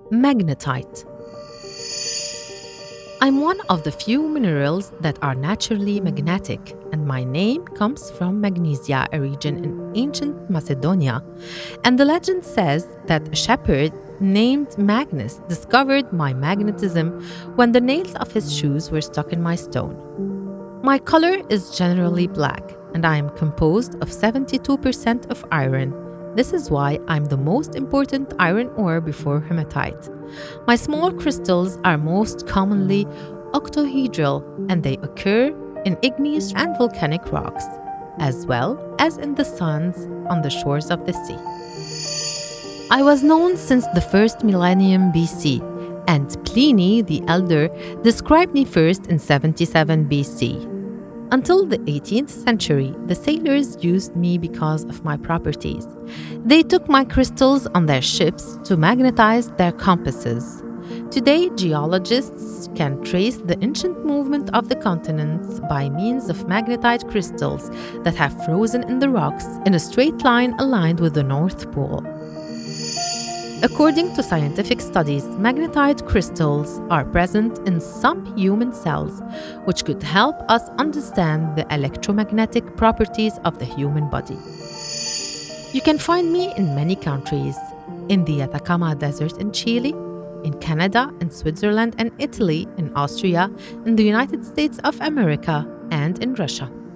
Magnetite. I'm one of the few minerals that are naturally magnetic, and my name comes from Magnesia, a region in ancient Macedonia. And the legend says that a shepherd named Magnus discovered my magnetism when the nails of his shoes were stuck in my stone. My color is generally black, and I am composed of 72% of iron. This is why I'm the most important iron ore before hematite. My small crystals are most commonly octahedral, and they occur in igneous and volcanic rocks, as well as in the sands on the shores of the sea. I was known since the first millennium BC, and Pliny the Elder described me first in 77 BC. Until the 18th century, the sailors used me because of my properties. They took my crystals on their ships to magnetize their compasses. Today, geologists can trace the ancient movement of the continents by means of magnetite crystals that have frozen in the rocks in a straight line aligned with the North Pole. According to scientific studies, magnetite crystals are present in some human cells, which could help us understand the electromagnetic properties of the human body. You can find me in many countries: in the Atacama Desert in Chile, in Canada, in Switzerland and Italy, in Austria, in the United States of America, and in Russia.